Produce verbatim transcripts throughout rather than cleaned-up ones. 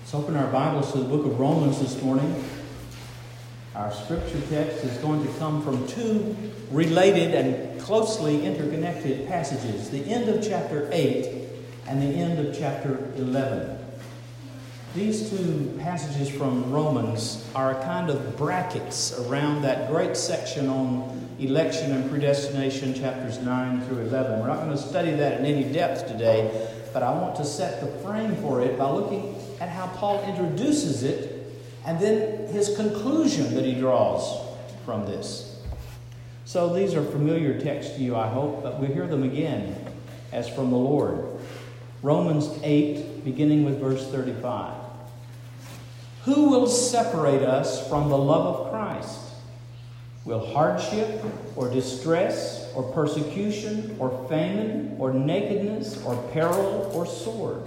Let's open our Bibles to the book of Romans this morning. Our scripture text is going to come from two related and closely interconnected passages. The end of chapter eight and the end of chapter eleven. These two passages from Romans are kind of brackets around that great section on election and predestination, chapters nine through eleven. We're not going to study that in any depth today, but I want to set the frame for it by looking at how Paul introduces it and then his conclusion that he draws from this. So these are familiar texts to you, I hope, but we hear them again as from the Lord. Romans eight, beginning with verse thirty-five. Who will separate us from the love of Christ? Will hardship or distress or persecution or famine or nakedness or peril or sword?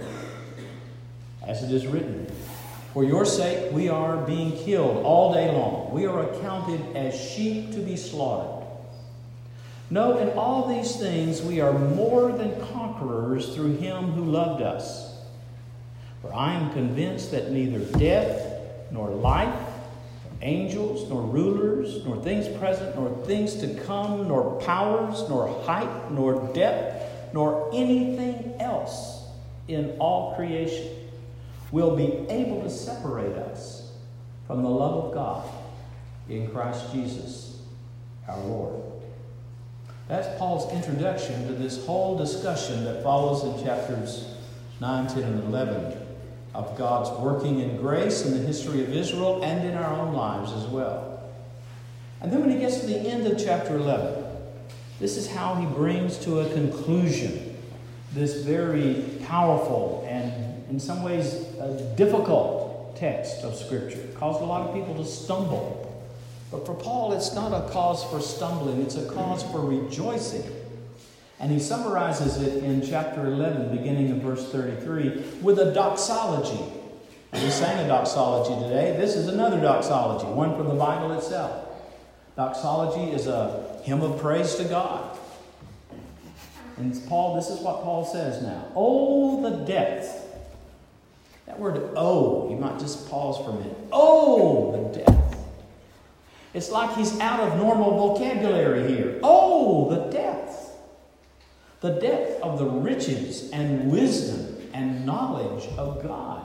As it is written, for your sake we are being killed all day long. We are accounted as sheep to be slaughtered. No, in all these things we are more than conquerors through him who loved us. For I am convinced that neither death nor life, nor angels, nor rulers, nor things present, nor things to come, nor powers, nor height, nor depth, nor anything else in all creation will be able to separate us from the love of God in Christ Jesus our Lord. That's Paul's introduction to this whole discussion that follows in chapters nine, ten, and eleven of God's working in grace in the history of Israel and in our own lives as well. And then when he gets to the end of chapter eleven, this is how he brings to a conclusion this very powerful and in some ways a difficult text of Scripture. It caused a lot of people to stumble. But for Paul, it's not a cause for stumbling, it's a cause for rejoicing. And he summarizes it in chapter eleven, beginning in verse thirty-three, with a doxology. And we sang a doxology today. This is another doxology, one from the Bible itself. Doxology is a hymn of praise to God. And Paul, this is what Paul says now. Oh, the depth. That word oh, you might just pause for a minute. Oh, the depth. It's like he's out of normal vocabulary here. Oh, the depth. The depth of the riches and wisdom and knowledge of God.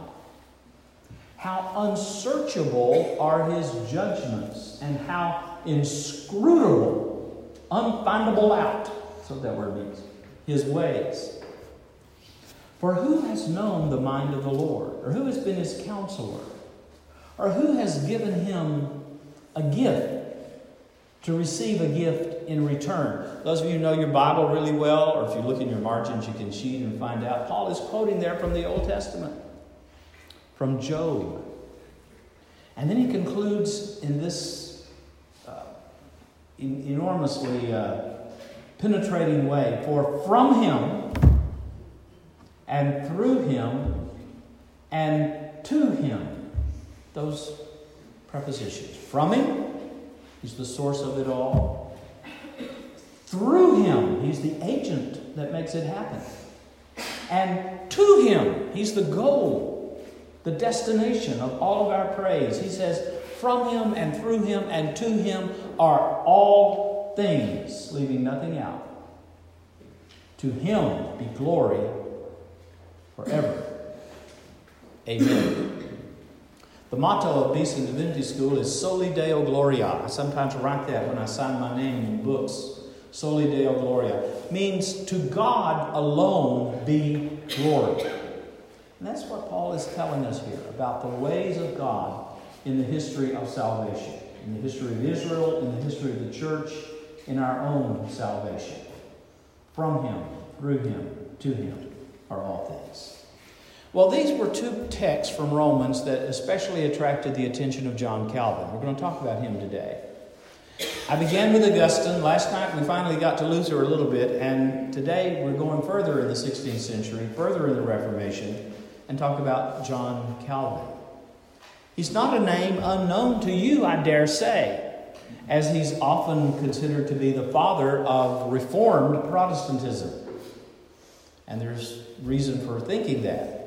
How unsearchable are his judgments and how inscrutable, unfindable out, that's what that word means, his ways. For who has known the mind of the Lord? Or who has been his counselor? Or who has given him a gift to receive a gift in return? Those of you who know your Bible really well, or if you look in your margins, you can cheat and find out. Paul is quoting there from the Old Testament, from Job. And then he concludes in this uh, enormously uh, penetrating way. For from him, and through him, and to him. Those prepositions. From him, he's the source of it all. Through him, he's the agent that makes it happen. And to him, he's the goal, the destination of all of our praise. He says, from him and through him and to him are all things, leaving nothing out. To him be glory forever. Amen. The motto of Beeson Divinity School is Soli Deo Gloria. I sometimes write that when I sign my name in books. Soli Deo Gloria means to God alone be glory. And that's what Paul is telling us here about the ways of God in the history of salvation, in the history of Israel, in the history of the church, in our own salvation. From him, through him, to him are all things. Well, these were two texts from Romans that especially attracted the attention of John Calvin. We're going to talk about him today. I began with Augustine. Last night we finally got to Luther a little bit, and today we're going further in the sixteenth century, further in the Reformation, and talk about John Calvin. He's not a name unknown to you, I dare say, as he's often considered to be the father of Reformed Protestantism. And there's reason for thinking that.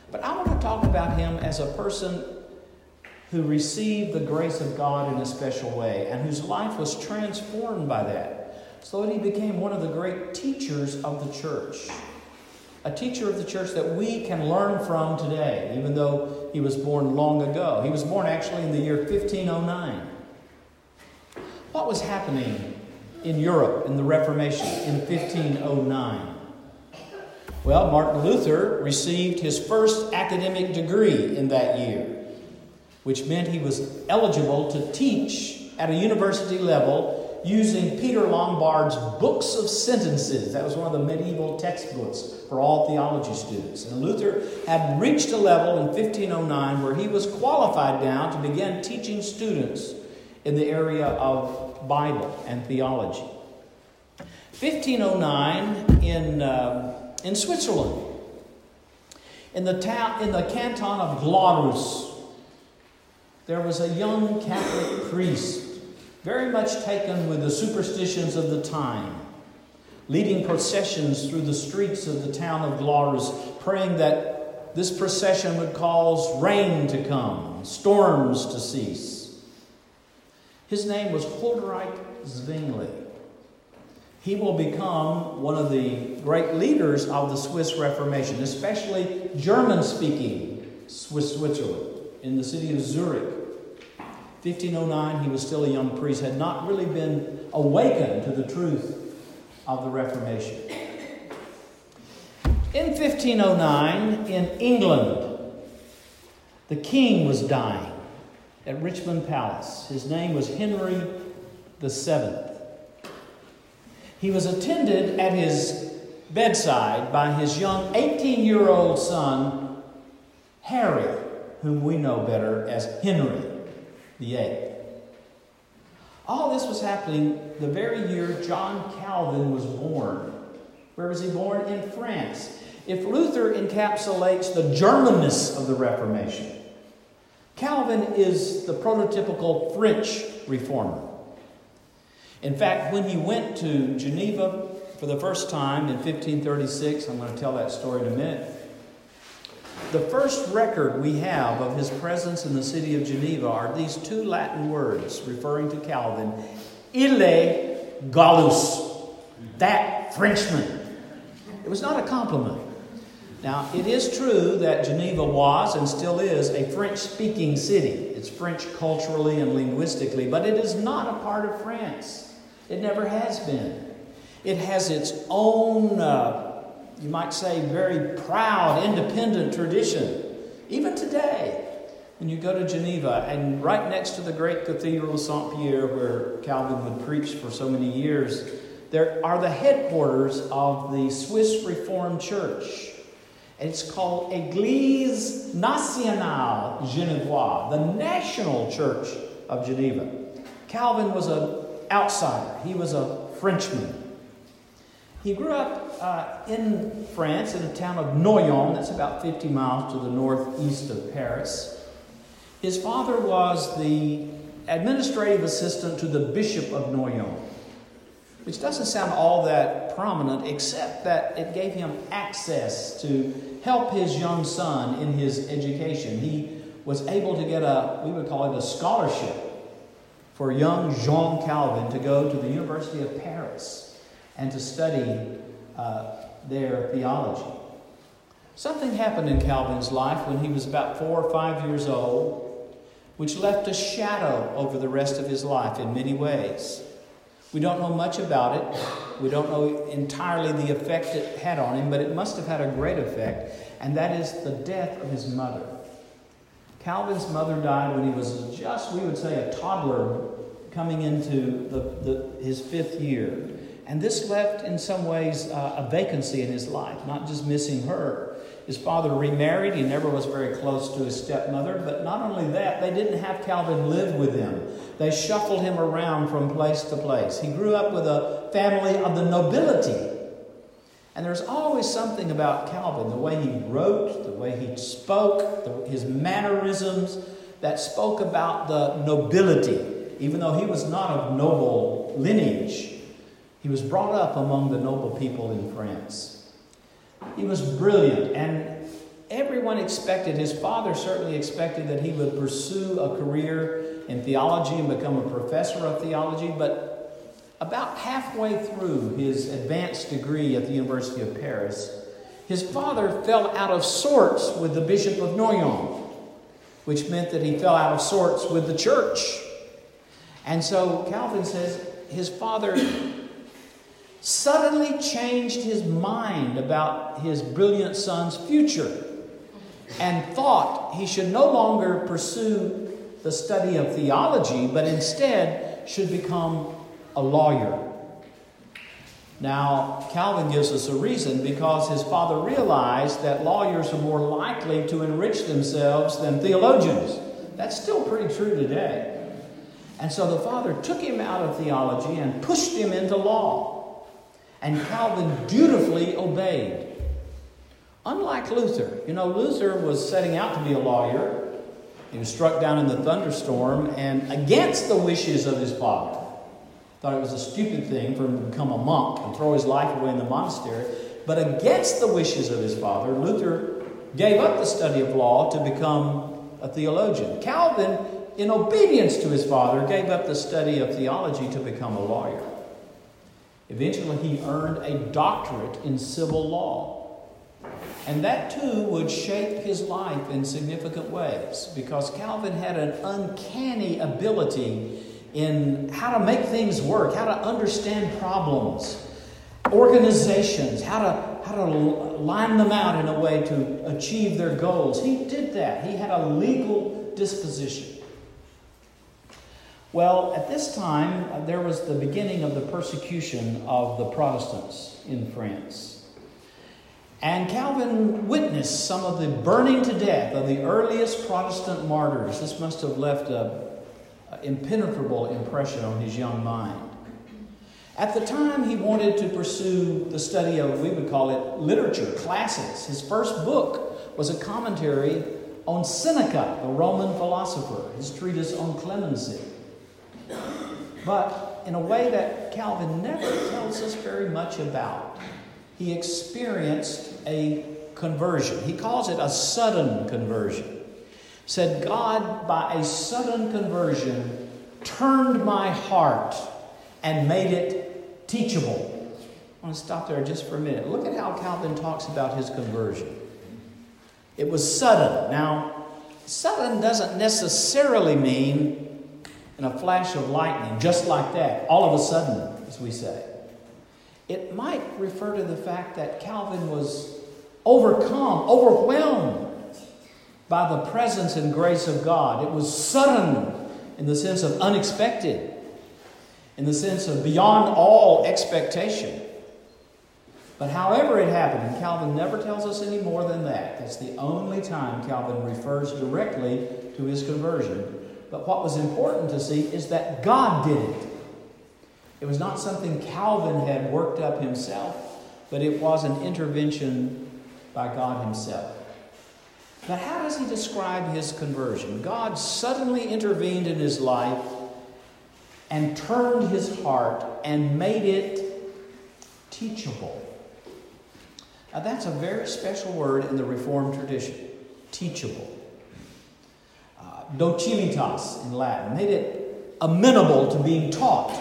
But I want to talk about him as a person who received the grace of God in a special way and whose life was transformed by that, so that he became one of the great teachers of the church. A teacher of the church that we can learn from today, even though he was born long ago. He was born actually in the year fifteen oh nine. What was happening in Europe in the Reformation in fifteen oh nine? Well, Martin Luther received his first academic degree in that year, which meant he was eligible to teach at a university level using Peter Lombard's Books of Sentences. That was one of the medieval textbooks for all theology students. And Luther had reached a level in fifteen oh nine where he was qualified now to begin teaching students in the area of Bible and theology. fifteen oh nine in uh, in Switzerland, in the town in the canton of Glarus, there was a young Catholic priest, very much taken with the superstitions of the time, leading processions through the streets of the town of Glarus, praying that this procession would cause rain to come, storms to cease. His name was Huldreich Zwingli. He will become one of the great leaders of the Swiss Reformation, especially German-speaking Swiss Switzerland, in the city of Zurich. fifteen oh nine, he was still a young priest, had not really been awakened to the truth of the Reformation. In fifteen oh nine, in England, the king was dying at Richmond Palace. His name was Henry the Seventh. He was attended at his bedside by his young eighteen-year-old son, Harry, whom we know better as Henry the Eighth. All this was happening the very year John Calvin was born. Where was he born? In France. If Luther encapsulates the Germanness of the Reformation, Calvin is the prototypical French reformer. In fact, when he went to Geneva for the first time in fifteen thirty-six, I'm going to tell that story in a minute, the first record we have of his presence in the city of Geneva are these two Latin words referring to Calvin: Ille Gallus, that Frenchman. It was not a compliment. Now, it is true that Geneva was and still is a French-speaking city. It's French culturally and linguistically, but it is not a part of France. It never has been. It has its own, uh, you might say, very proud, independent tradition. Even today, when you go to Geneva, and right next to the great Cathedral of Saint Pierre, where Calvin would preach for so many years, there are the headquarters of the Swiss Reformed Church. It's called Église Nationale Genevoise, the national church of Geneva. Calvin was an outsider. He was a Frenchman. He grew up uh, in France, in the town of Noyon. That's about fifty miles to the northeast of Paris. His father was the administrative assistant to the Bishop of Noyon, which doesn't sound all that prominent, except that it gave him access to help his young son in his education. He was able to get a, we would call it a scholarship, for young Jean Calvin to go to the University of Paris and to study uh, their theology. Something happened in Calvin's life when he was about four or five years old, which left a shadow over the rest of his life in many ways. We don't know much about it. We don't know entirely the effect it had on him, but it must have had a great effect, and that is the death of his mother. Calvin's mother died when he was just, we would say, a toddler coming into the, the, his fifth year. And this left, in some ways, uh, a vacancy in his life, not just missing her. His father remarried. He never was very close to his stepmother. But not only that, they didn't have Calvin live with them. They shuffled him around from place to place. He grew up with a family of the nobility. And there's always something about Calvin, the way he wrote, the way he spoke, the, his mannerisms, that spoke about the nobility. Even though he was not of noble lineage, he was brought up among the noble people in France. He was brilliant, and everyone expected, his father certainly expected that he would pursue a career in theology and become a professor of theology, but about halfway through his advanced degree at the University of Paris, his father fell out of sorts with the Bishop of Noyon, which meant that he fell out of sorts with the church. And so Calvin says his father suddenly changed his mind about his brilliant son's future and thought he should no longer pursue the study of theology, but instead should become a lawyer. Now, Calvin gives us a reason, because his father realized that lawyers are more likely to enrich themselves than theologians. That's still pretty true today. And so the father took him out of theology and pushed him into law. And Calvin dutifully obeyed. Unlike Luther. You know, Luther was setting out to be a lawyer. He was struck down in the thunderstorm, and against the wishes of his father. Thought it was a stupid thing for him to become a monk and throw his life away in the monastery. But against the wishes of his father, Luther gave up the study of law to become a theologian. Calvin, in obedience to his father, gave up the study of theology to become a lawyer. Eventually, he earned a doctorate in civil law. And that too would shape his life in significant ways, because Calvin had an uncanny ability in how to make things work, how to understand problems, organizations, how to, how to line them out in a way to achieve their goals. He did that. He had a legal disposition. Well, at this time, uh, there was the beginning of the persecution of the Protestants in France. And Calvin witnessed some of the burning to death of the earliest Protestant martyrs. This must have left a impenetrable impression on his young mind. At the time, he wanted to pursue the study of, we would call it, literature, classics. His first book was a commentary on Seneca, the Roman philosopher, his treatise on clemency. But in a way that Calvin never tells us very much about, he experienced a conversion. He calls it a sudden conversion. Said, God, by a sudden conversion, turned my heart and made it teachable. I want to stop there just for a minute. Look at how Calvin talks about his conversion. It was sudden. Now, sudden doesn't necessarily mean in a flash of lightning, just like that, all of a sudden, as we say. It might refer to the fact that Calvin was overcome, overwhelmed by the presence and grace of God. It was sudden in the sense of unexpected, in the sense of beyond all expectation. But however it happened, and Calvin never tells us any more than that. That's the only time Calvin refers directly to his conversion. But what was important to see is that God did it. It was not something Calvin had worked up himself, but it was an intervention by God himself. But how does he describe his conversion? God suddenly intervened in his life and turned his heart and made it teachable. Now that's a very special word in the Reformed tradition, teachable. Uh, docilitas in Latin, made it amenable to being taught.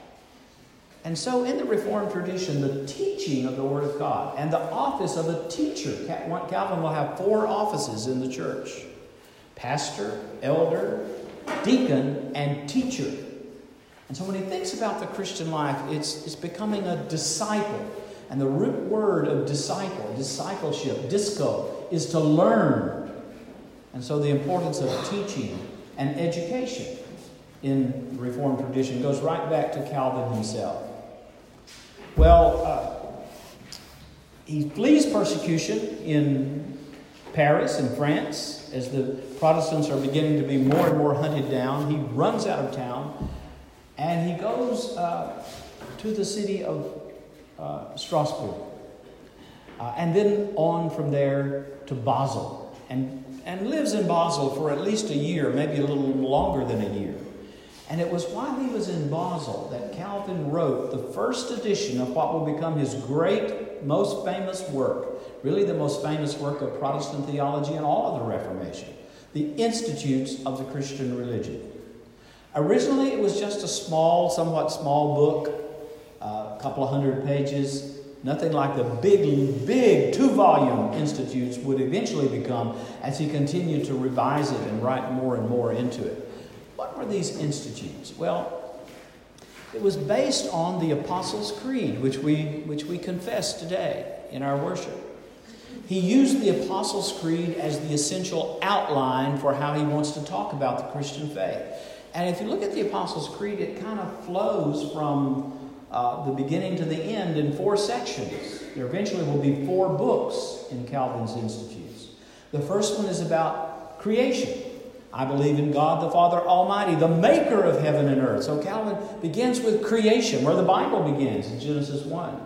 And so in the Reformed tradition, the teaching of the Word of God and the office of a teacher, Calvin will have four offices in the church: pastor, elder, deacon, and teacher. And so when he thinks about the Christian life, it's, it's becoming a disciple. And the root word of disciple, discipleship, disco, is to learn. And so the importance of teaching and education in the Reformed tradition goes right back to Calvin himself. Well, uh, he flees persecution in Paris and France as the Protestants are beginning to be more and more hunted down. He runs out of town and he goes uh, to the city of uh, Strasbourg uh, and then on from there to Basel and, and lives in Basel for at least a year, maybe a little longer than a year. And it was while he was in Basel that Calvin wrote the first edition of what will become his great, most famous work, really the most famous work of Protestant theology in all of the Reformation, the Institutes of the Christian Religion. Originally, it was just a small, somewhat small book, uh, a couple of hundred pages, nothing like the big, big two-volume Institutes would eventually become as he continued to revise it and write more and more into it. What were these Institutes? Well, it was based on the Apostles' Creed, which we, which we confess today in our worship. He used the Apostles' Creed as the essential outline for how he wants to talk about the Christian faith. And if you look at the Apostles' Creed, it kind of flows from uh, the beginning to the end in four sections. There eventually will be four books in Calvin's Institutes. The first one is about creation. I believe in God the Father Almighty, the maker of heaven and earth. So Calvin begins with creation, where the Bible begins in Genesis one.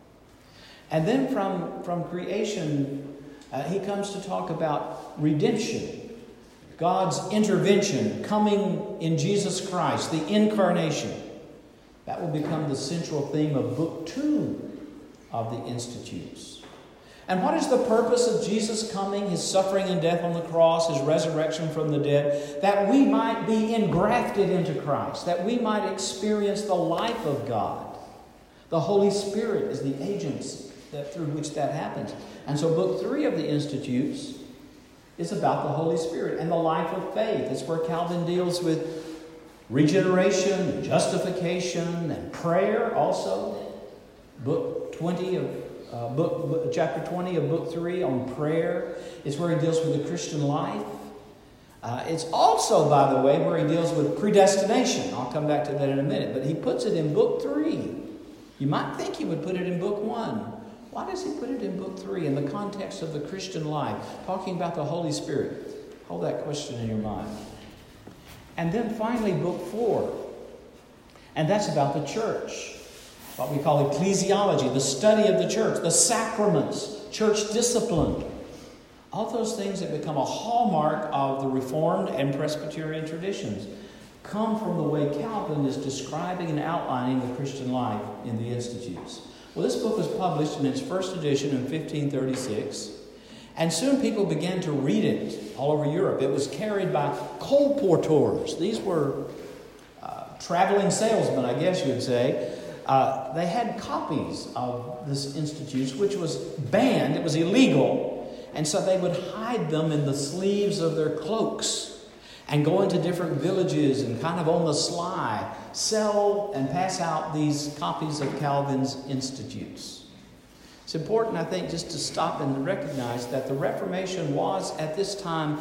And then from, from creation, uh, he comes to talk about redemption. God's intervention coming in Jesus Christ, the incarnation. That will become the central theme of Book Two of the Institutes. And what is the purpose of Jesus coming, his suffering and death on the cross, his resurrection from the dead? That we might be engrafted into Christ, that we might experience the life of God. The Holy Spirit is the agency that, through which that happens. And so Book Three of the Institutes is about the Holy Spirit and the life of faith. It's where Calvin deals with regeneration, justification, and prayer also. Book twenty of uh, book, book chapter twenty of Book Three on prayer. It's where he deals with the Christian life. Uh, it's also, by the way, where he deals with predestination. I'll come back to that in a minute. But he puts it in Book Three. You might think he would put it in Book One. Why does he put it in Book Three in the context of the Christian life, talking about the Holy Spirit? Hold that question in your mind. And then finally, Book Four. And that's about the church. What we call ecclesiology, the study of the church, the sacraments, church discipline. All those things that become a hallmark of the Reformed and Presbyterian traditions come from the way Calvin is describing and outlining the Christian life in the Institutes. Well, this book was published in its first edition in fifteen thirty-six, and soon people began to read it all over Europe. It was carried by colporteurs. These were uh, traveling salesmen, I guess you would say. Uh, they had copies of this Institutes, which was banned. It was illegal, and so they would hide them in the sleeves of their cloaks and go into different villages and kind of on the sly sell and pass out these copies of Calvin's Institutes. It's important, I think, just to stop and recognize that the Reformation was, at this time,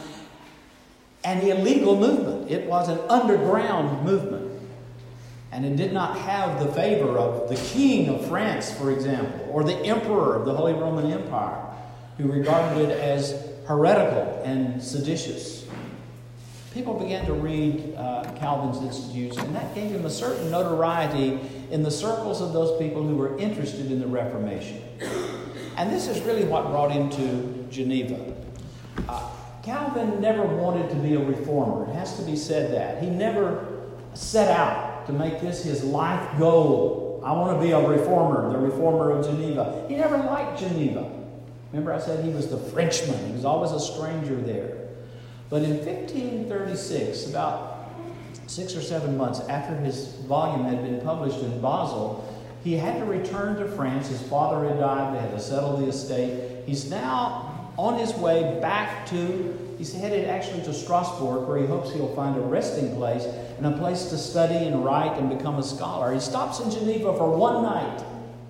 an illegal movement. It was an underground movement. And it did not have the favor of the king of France, for example, or the emperor of the Holy Roman Empire, who regarded it as heretical and seditious. People began to read uh, Calvin's Institutes, and that gave him a certain notoriety in the circles of those people who were interested in the Reformation. And this is really what brought him to Geneva. Uh, Calvin never wanted to be a reformer. It has to be said that. He never set out to make this his life goal. I want to be a reformer, the reformer of Geneva. He never liked Geneva. Remember I said he was the Frenchman. He was always a stranger there. But in fifteen thirty-six, about six or seven months after his volume had been published in Basel, he had to return to France. His father had died. They had to settle the estate. He's now on his way back to, he's headed actually to Strasbourg, where he hopes he'll find a resting place and a place to study and write and become a scholar. He stops in Geneva for one night.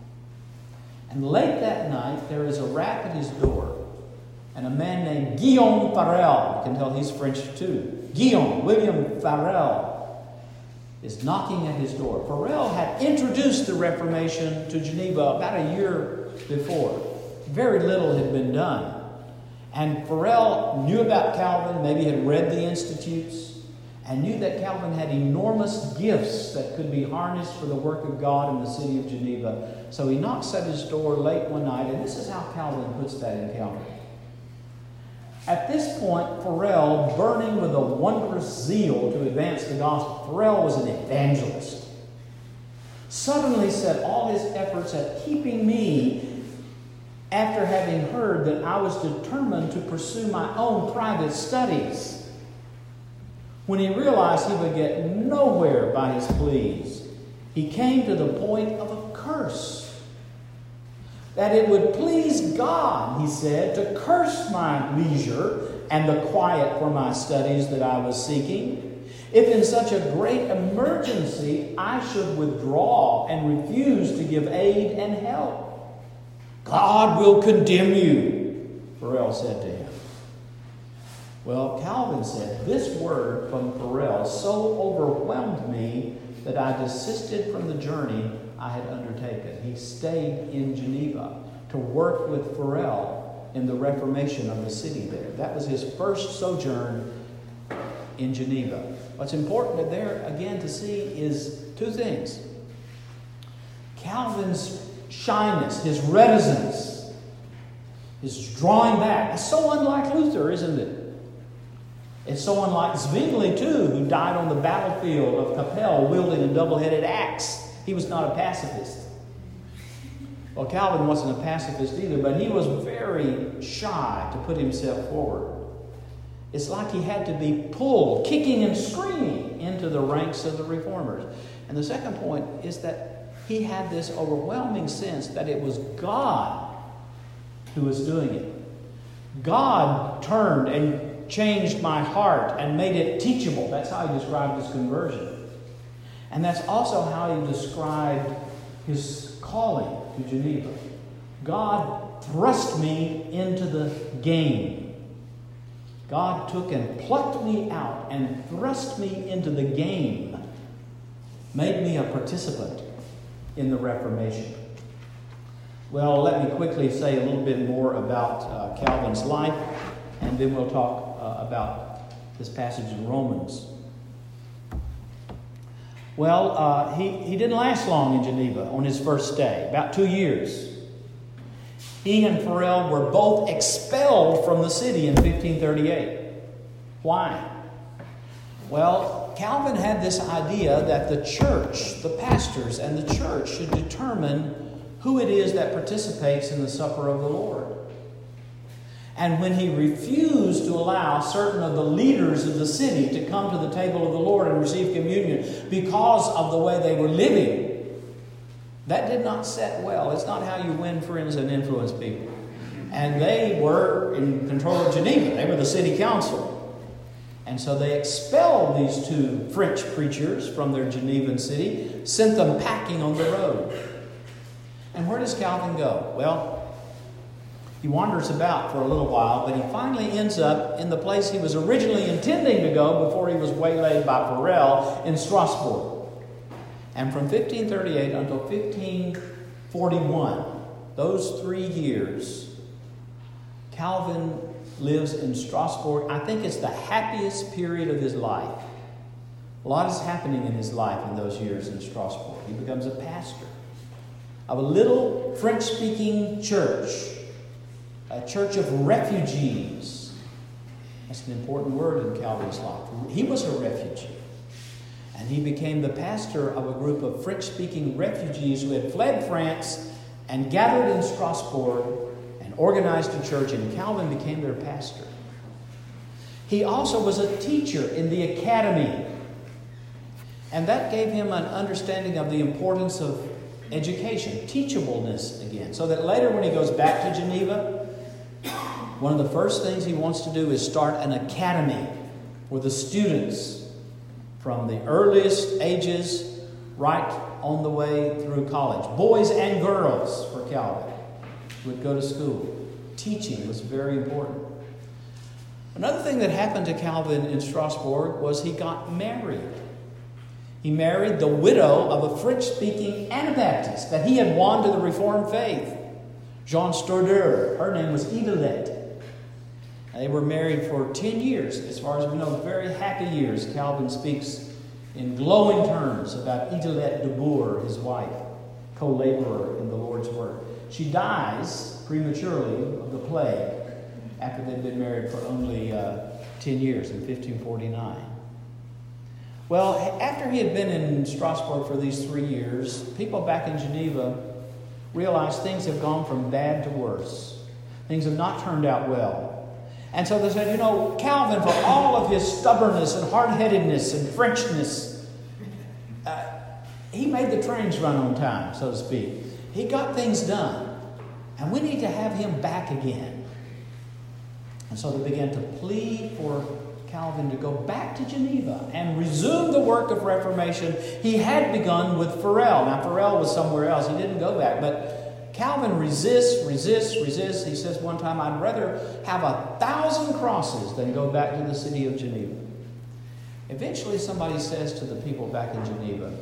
And late that night, there is a rap at his door. And a man named Guillaume Farel, you can tell he's French too, Guillaume, William Farel, is knocking at his door. Farel had introduced the Reformation to Geneva about a year before. Very little had been done. And Farel knew about Calvin, maybe had read the Institutes, and knew that Calvin had enormous gifts that could be harnessed for the work of God in the city of Geneva. So he knocks at his door late one night, and this is how Calvin puts that in Calvin. At this point, Farel, burning with a wondrous zeal to advance the gospel, Farel was an evangelist, suddenly set all his efforts at keeping me after having heard that I was determined to pursue my own private studies. When he realized he would get nowhere by his pleas, he came to the point of a curse. That it would please God, he said, to curse my leisure and the quiet for my studies that I was seeking, if in such a great emergency I should withdraw and refuse to give aid and help. God will condemn you, Farel said to him. Well, Calvin said, this word from Farel so overwhelmed me that I desisted from the journey I had undertaken. He stayed in Geneva to work with Farel in the reformation of the city there. That was his first sojourn in Geneva. What's important there, again, to see is two things. Calvin's shyness, his reticence, his drawing back. It's so unlike Luther, isn't it? It's so unlike Zwingli, too, who died on the battlefield of Kappel wielding a double-headed axe. He was not a pacifist. Well, Calvin wasn't a pacifist either, but he was very shy to put himself forward. It's like he had to be pulled, kicking and screaming, into the ranks of the reformers. And the second point is that he had this overwhelming sense that it was God who was doing it. God turned and changed my heart and made it teachable. That's how he described his conversion. And that's also how he described his calling to Geneva. God thrust me into the game. God took and plucked me out and thrust me into the game, made me a participant in the Reformation. Well, let me quickly say a little bit more about uh, Calvin's life, and then we'll talk uh, about this passage in Romans. Well, uh, he, he didn't last long in Geneva on his first stay, about two years. He and Farel were both expelled from the city in fifteen thirty-eight. Why? Well, Calvin had this idea that the church, the pastors and the church should determine who it is that participates in the supper of the Lord. And when he refused to allow certain of the leaders of the city to come to the table of the Lord and receive communion because of the way they were living, that did not set well. It's not how you win friends and influence people. And they were in control of Geneva. They were the city council. And so they expelled these two French preachers from their Genevan city, sent them packing on the road. And where does Calvin go? Well, he wanders about for a little while, but he finally ends up in the place he was originally intending to go before he was waylaid by Farel in Strasbourg. And from fifteen thirty-eight until fifteen forty-one, those three years, Calvin lives in Strasbourg. I think it's the happiest period of his life. A lot is happening in his life in those years in Strasbourg. He becomes a pastor of a little French-speaking church, a church of refugees. That's an important word in Calvin's life. He was a refugee. And he became the pastor of a group of French-speaking refugees who had fled France and gathered in Strasbourg and organized a church, and Calvin became their pastor. He also was a teacher in the academy. And that gave him an understanding of the importance of education, teachableness again. So that later when he goes back to Geneva, one of the first things he wants to do is start an academy for the students from the earliest ages right on the way through college. Boys and girls for Calvin would go to school. Teaching was very important. Another thing that happened to Calvin in Strasbourg was he got married. He married the widow of a French-speaking Anabaptist that he had won to the Reformed faith, Jean Stodeur. Her name was Idelette. They were married for ten years. As far as we know, very happy years. Calvin speaks in glowing terms about Idelette de Boer, his wife, co-laborer in the Lord's work. She dies prematurely of the plague after they'd been married for only uh, ten years in fifteen forty-nine. Well, after he had been in Strasbourg for these three years, people back in Geneva realize things have gone from bad to worse. Things have not turned out well. And so they said, you know, Calvin, for all of his stubbornness and hard-headedness and Frenchness, uh, he made the trains run on time, so to speak. He got things done. And we need to have him back again. And so they began to plead for Calvin to go back to Geneva and resume the work of Reformation he had begun with Farel. Now, Farel was somewhere else. He didn't go back. But Calvin resists, resists, resists. He says one time, I'd rather have a thousand crosses than go back to the city of Geneva. Eventually, somebody says to the people back in Geneva,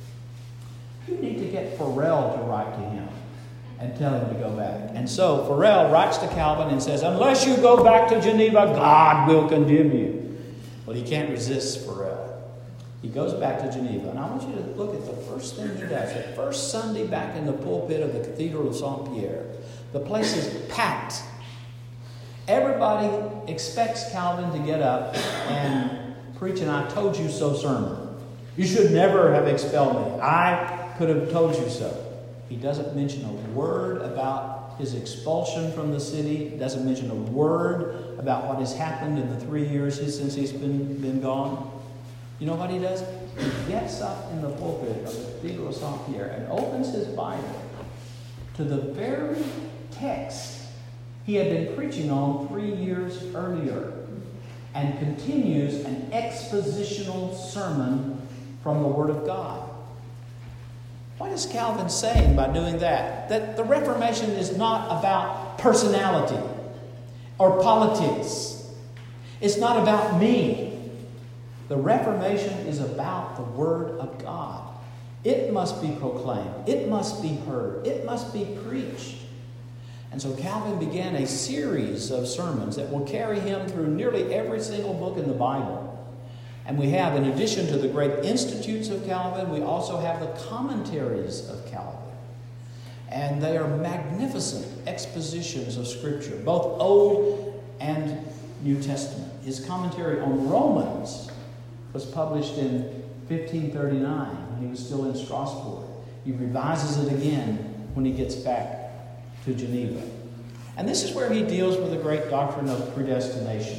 you need to get Farel to write to him and tell him to go back. And so Farel writes to Calvin and says, unless you go back to Geneva, God will condemn you. Well, he can't resist Farel. He goes back to Geneva. And I want you to look at the first thing he does. The first Sunday back in the pulpit of the Cathedral of Saint Pierre, the place is packed. Everybody expects Calvin to get up and preach an I told you so sermon. You should never have expelled me. I could have told you so. He doesn't mention a word about his expulsion from the city. He doesn't mention a word about what has happened in the three years since he's been, been gone. You know what he does? He gets up in the pulpit of the Cathedral of Saint Pierre and opens his Bible to the very text he had been preaching on three years earlier and continues an expositional sermon from the Word of God. What is Calvin saying by doing that? That the Reformation is not about personality or politics. It's not about me. The Reformation is about the Word of God. It must be proclaimed. It must be heard. It must be preached. And so Calvin began a series of sermons that will carry him through nearly every single book in the Bible. And we have, in addition to the great institutes of Calvin, we also have the commentaries of Calvin. And they are magnificent expositions of Scripture, both Old and New Testament. His commentary on Romans was published in fifteen thirty-nine when he was still in Strasbourg. He revises it again when he gets back to Geneva. And this is where he deals with the great doctrine of predestination.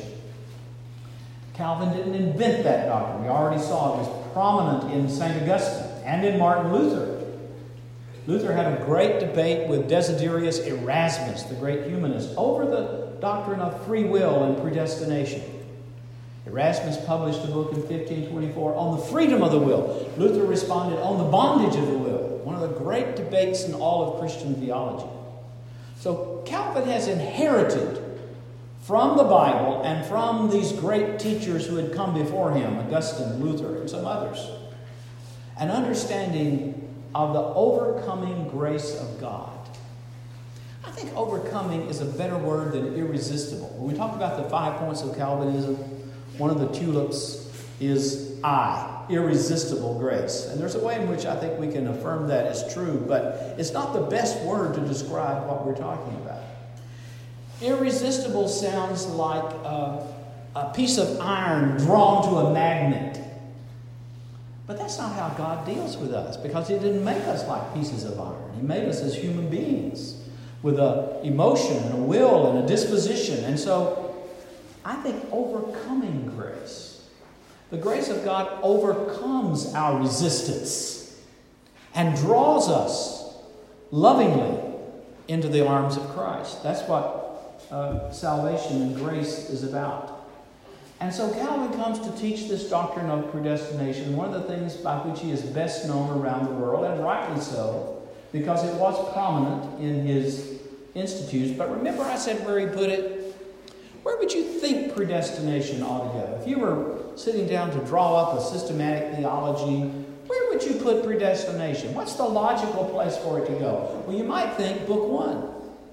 Calvin didn't invent that doctrine. We already saw it was prominent in Saint Augustine and in Martin Luther. Luther had a great debate with Desiderius Erasmus, the great humanist, over the doctrine of free will and predestination. Erasmus published a book in fifteen twenty-four on the freedom of the will. Luther responded on the bondage of the will. One of the great debates in all of Christian theology. So Calvin has inherited from the Bible and from these great teachers who had come before him, Augustine, Luther, and some others, an understanding of the overcoming grace of God. I think overcoming is a better word than irresistible. When we talk about the five points of Calvinism, one of the tulips is I, irresistible grace. And there's a way in which I think we can affirm that as true, but it's not the best word to describe what we're talking about. Irresistible sounds like a, a piece of iron drawn to a magnet. But that's not how God deals with us, because He didn't make us like pieces of iron. He made us as human beings with an emotion and a will and a disposition. And so I think overcoming grace, the grace of God overcomes our resistance and draws us lovingly into the arms of Christ. That's what uh, salvation and grace is about. And so Calvin comes to teach this doctrine of predestination, one of the things by which he is best known around the world, and rightly so, because it was prominent in his institutes. But remember I said where he put it? Where would you think predestination ought to go? If you were sitting down to draw up a systematic theology, where would you put predestination? What's the logical place for it to go? Well, you might think book one.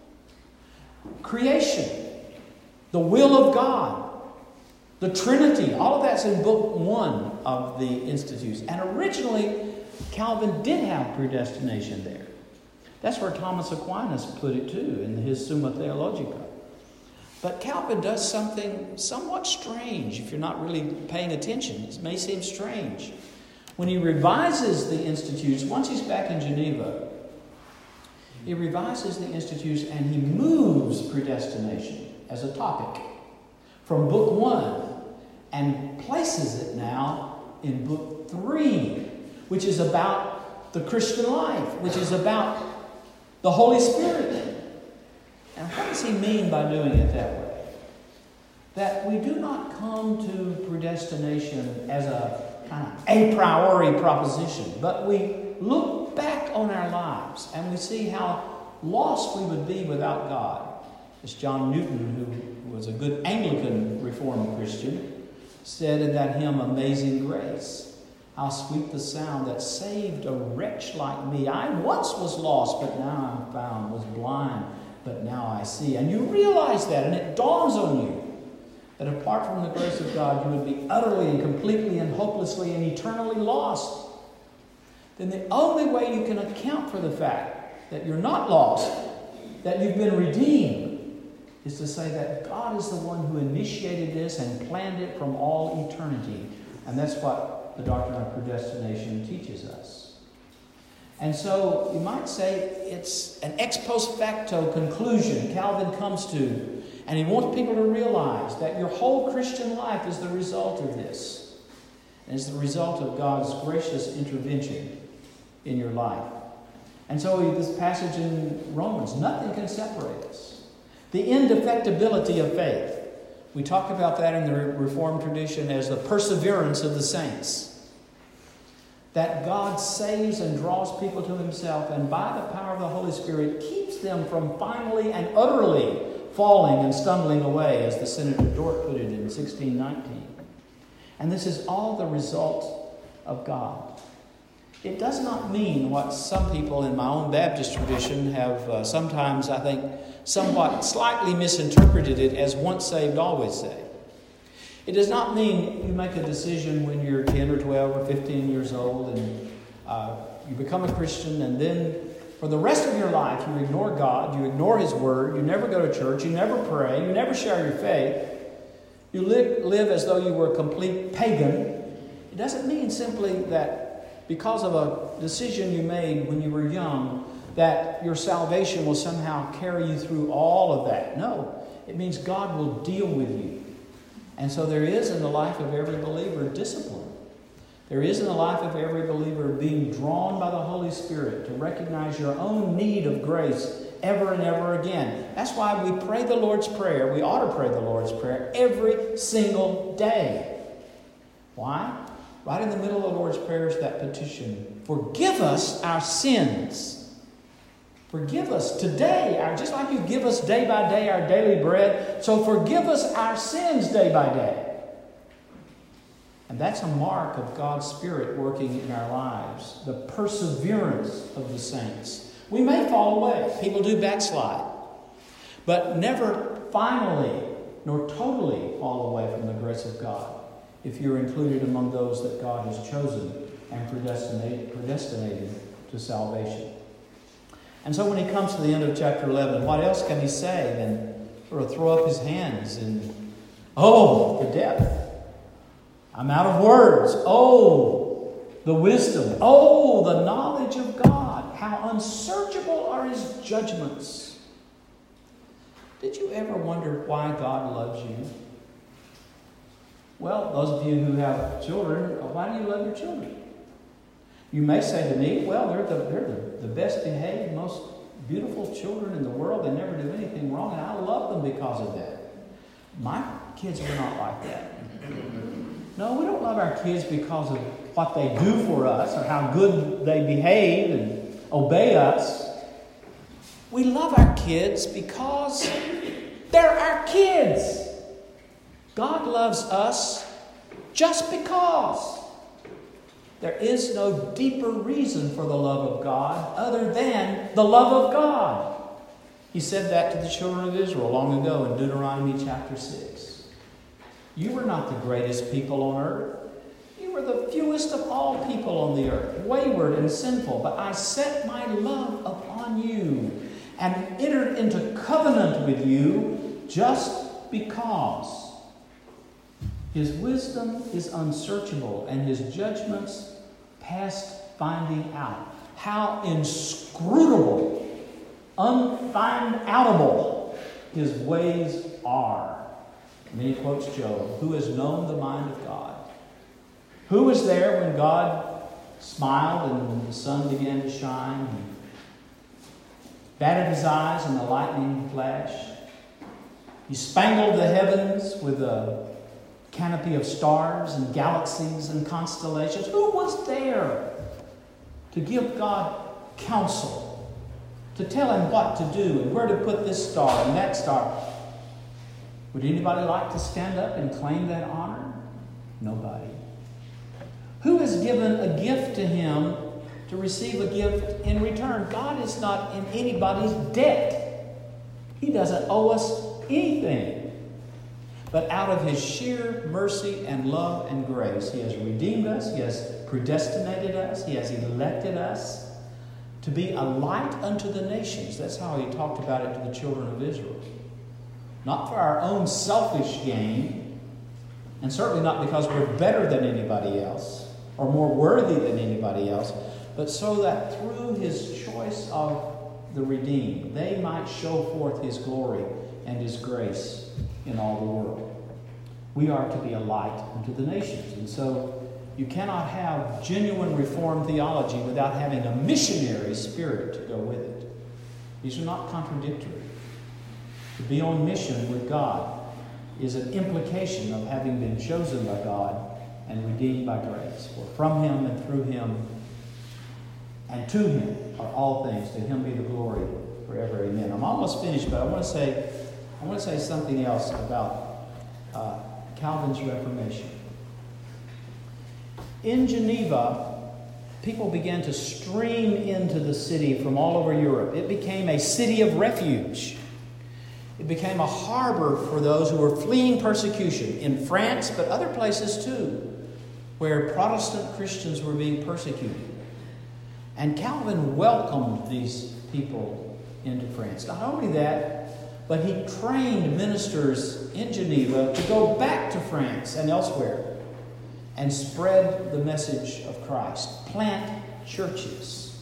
Creation. The will of God. The Trinity, all of that's in book one of the Institutes. And originally, Calvin did have predestination there. That's where Thomas Aquinas put it too, in his Summa Theologica. But Calvin does something somewhat strange, if you're not really paying attention. It may seem strange. When he revises the Institutes, once he's back in Geneva, He revises the Institutes and he moves predestination as a topic from book one and places it now in book three, which is about the Christian life, which is about the Holy Spirit. And what does he mean by doing it that way? That we do not come to predestination as a kind of a priori proposition, but we look back on our lives and we see how lost we would be without God. As John Newton, who was a good Anglican Reformed Christian, said in that hymn, Amazing Grace, how sweet the sound that saved a wretch like me. I once was lost, but now I'm found, was blind, but now I see. And you realize that, and it dawns on you that apart from the grace of God, you would be utterly and completely and hopelessly and eternally lost. Then the only way you can account for the fact that you're not lost, that you've been redeemed, is to say that God is the one who initiated this and planned it from all eternity. And that's what the doctrine of predestination teaches us. And so you might say it's an ex post facto conclusion Calvin comes to. And he wants people to realize that your whole Christian life is the result of this. And it's the result of God's gracious intervention in your life. And so this passage in Romans, nothing can separate us. The indefectibility of faith. We talk about that in the Reformed tradition as the perseverance of the saints. That God saves and draws people to himself, and by the power of the Holy Spirit keeps them from finally and utterly falling and stumbling away, as the Senator Dork put it in sixteen nineteen. And this is all the result of God. It does not mean what some people in my own Baptist tradition have uh, sometimes, I think, somewhat slightly misinterpreted it as once saved, always saved. It does not mean you make a decision when you're ten or twelve or fifteen years old and uh, you become a Christian, and then for the rest of your life you ignore God, you ignore His Word, you never go to church, you never pray, you never share your faith. You live, live as though you were a complete pagan. It doesn't mean simply that because of a decision you made when you were young, that your salvation will somehow carry you through all of that. No, it means God will deal with you. And so there is in the life of every believer discipline. There is in the life of every believer being drawn by the Holy Spirit to recognize your own need of grace ever and ever again. That's why we pray the Lord's Prayer. We ought to pray the Lord's Prayer every single day. Why? Right in the middle of the Lord's Prayer is that petition. Forgive us our sins. Forgive us today, our, just like you give us day by day our daily bread, so forgive us our sins day by day. And that's a mark of God's Spirit working in our lives, the perseverance of the saints. We may fall away. People do backslide. But never finally nor totally fall away from the grace of God if you're included among those that God has chosen and predestinated, predestinated to salvation. And so when he comes to the end of chapter eleven, what else can he say than sort of throw up his hands and, oh, the depth. I'm out of words. Oh, the wisdom. Oh, the knowledge of God. How unsearchable are His judgments. Did you ever wonder why God loves you? Well, those of you who have children, why do you love your children? You may say to me, well, they're the, they're the, the best behaved, most beautiful children in the world. They never do anything wrong, and I love them because of that. My kids were not like that. No, we don't love our kids because of what they do for us or how good they behave and obey us. We love our kids because they're our kids. God loves us just because. There is no deeper reason for the love of God other than the love of God. He said that to the children of Israel long ago in Deuteronomy chapter six. You were not the greatest people on earth. You were the fewest of all people on the earth, wayward and sinful. But I set my love upon you and entered into covenant with you just because. His wisdom is unsearchable and His judgments past finding out. How inscrutable unfindoutable his ways are. And then he quotes Job, who has known the mind of God? Who was there when God smiled and the sun began to shine? He batted his eyes and the lightning flashed. He spangled the heavens with a canopy of stars and galaxies and constellations. Who was there to give God counsel, to tell him what to do and where to put this star and that star? Would anybody like to stand up and claim that honor? Nobody. Who has given a gift to him to receive a gift in return? God is not in anybody's debt. He doesn't owe us anything. But out of his sheer mercy and love and grace, he has redeemed us, he has predestinated us, he has elected us to be a light unto the nations. That's how he talked about it to the children of Israel. Not for our own selfish gain, and certainly not because we're better than anybody else or more worthy than anybody else, but so that through his choice of the redeemed, they might show forth his glory and his grace in all the world. We are to be a light unto the nations. And so you cannot have genuine Reformed theology without having a missionary spirit to go with it. These are not contradictory. To be on mission with God is an implication of having been chosen by God and redeemed by grace. For from him and through him and to him are all things. To him be the glory forever. Amen. I'm almost finished, but I want to say I want to say something else about uh, Calvin's Reformation. In Geneva, people began to stream into the city from all over Europe. It became a city of refuge. It became a harbor for those who were fleeing persecution in France, but other places too, where Protestant Christians were being persecuted. And Calvin welcomed these people into France. Not only that, but he trained ministers in Geneva to go back to France and elsewhere and spread the message of Christ. Plant churches.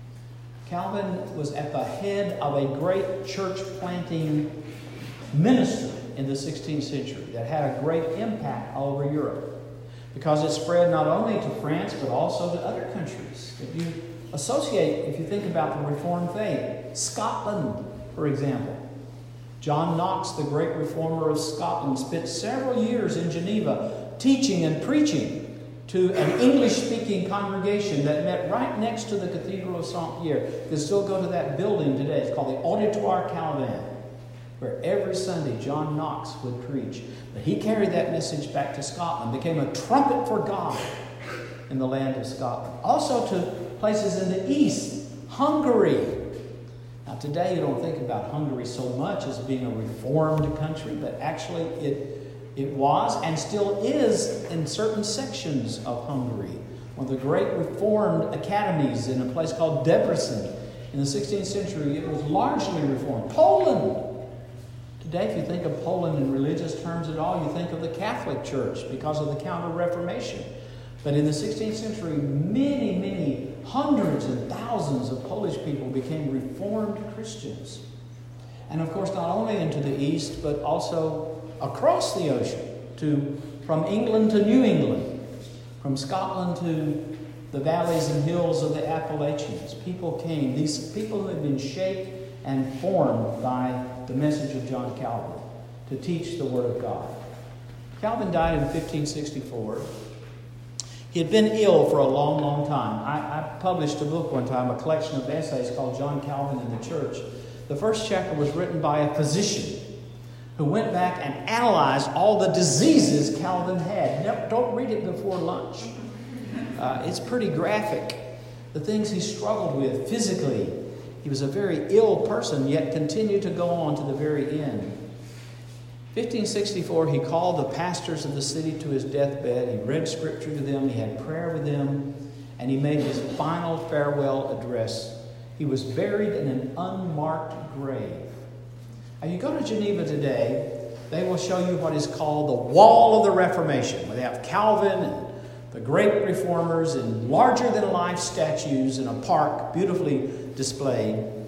Calvin was at the head of a great church planting ministry in the sixteenth century that had a great impact all over Europe, because it spread not only to France but also to other countries. If you associate, if you think about the Reformed faith, Scotland, for example. John Knox, the great reformer of Scotland, spent several years in Geneva teaching and preaching to an English-speaking congregation that met right next to the Cathedral of Saint Pierre. You can still go to that building today. It's called the Auditoire Calvin, where every Sunday John Knox would preach. But he carried that message back to Scotland, became a trumpet for God in the land of Scotland. Also to places in the east, Hungary. Now today you don't think about Hungary so much as being a reformed country, but actually it it was and still is in certain sections of Hungary. One of the great reformed academies in a place called Debrecen. In the sixteenth century, it was largely reformed. Poland. Today, if you think of Poland in religious terms at all, you think of the Catholic Church because of the Counter-Reformation. But in the sixteenth century, many, many hundreds and thousands of Polish people became Reformed Christians. And of course, not only into the East, but also across the ocean, to from England to New England, from Scotland to the valleys and hills of the Appalachians. People came, these people who had been shaped and formed by the message of John Calvin to teach the Word of God. Calvin died in fifteen sixty-four. He had been ill for a long, long time. I, I published a book one time, a collection of essays called John Calvin in the Church. The first chapter was written by a physician who went back and analyzed all the diseases Calvin had. Never, don't read it before lunch. Uh, it's pretty graphic. The things he struggled with physically. He was a very ill person, yet continued to go on to the very end. fifteen sixty-four, he called the pastors of the city to his deathbed. He read scripture to them. He had prayer with them. And he made his final farewell address. He was buried in an unmarked grave. Now, you go to Geneva today, they will show you what is called the Wall of the Reformation, where they have Calvin and the great reformers in larger-than-life statues in a park, beautifully displayed. I don't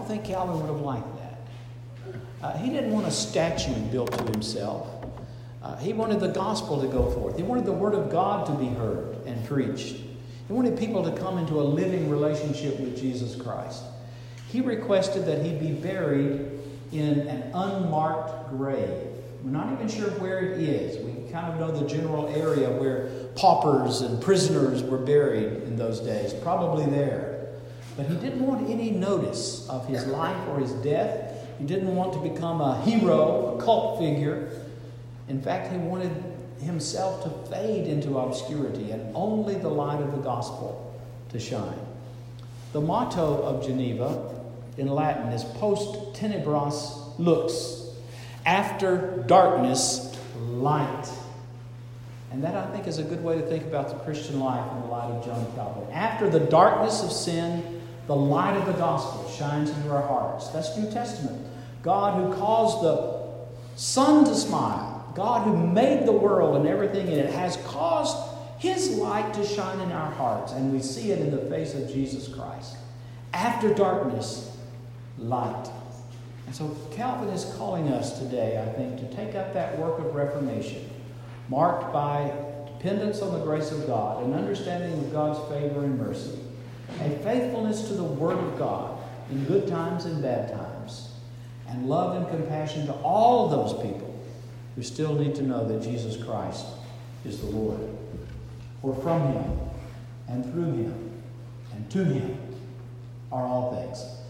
don't think Calvin would have liked that. Uh, he didn't want a statue built to himself. Uh, he wanted the gospel to go forth. He wanted the word of God to be heard and preached. He wanted people to come into a living relationship with Jesus Christ. He requested that he be buried in an unmarked grave. We're not even sure where it is. We kind of know the general area where paupers and prisoners were buried in those days, probably there. But he didn't want any notice of his life or his death. He didn't want to become a hero, a cult figure. In fact, he wanted himself to fade into obscurity and only the light of the gospel to shine. The motto of Geneva in Latin is post tenebras lux. After darkness, light. And that, I think, is a good way to think about the Christian life in the light of John Calvin. After the darkness of sin, the light of the gospel shines into our hearts. That's New Testament. God who caused the sun to smile, God who made the world and everything in it, has caused his light to shine in our hearts. And we see it in the face of Jesus Christ. After darkness, light. And so Calvin is calling us today, I think, to take up that work of reformation, marked by dependence on the grace of God, an understanding of God's favor and mercy, a faithfulness to the Word of God in good times and bad times, and love and compassion to all those people who still need to know that Jesus Christ is the Lord. For from him, and through him, and to him are all things.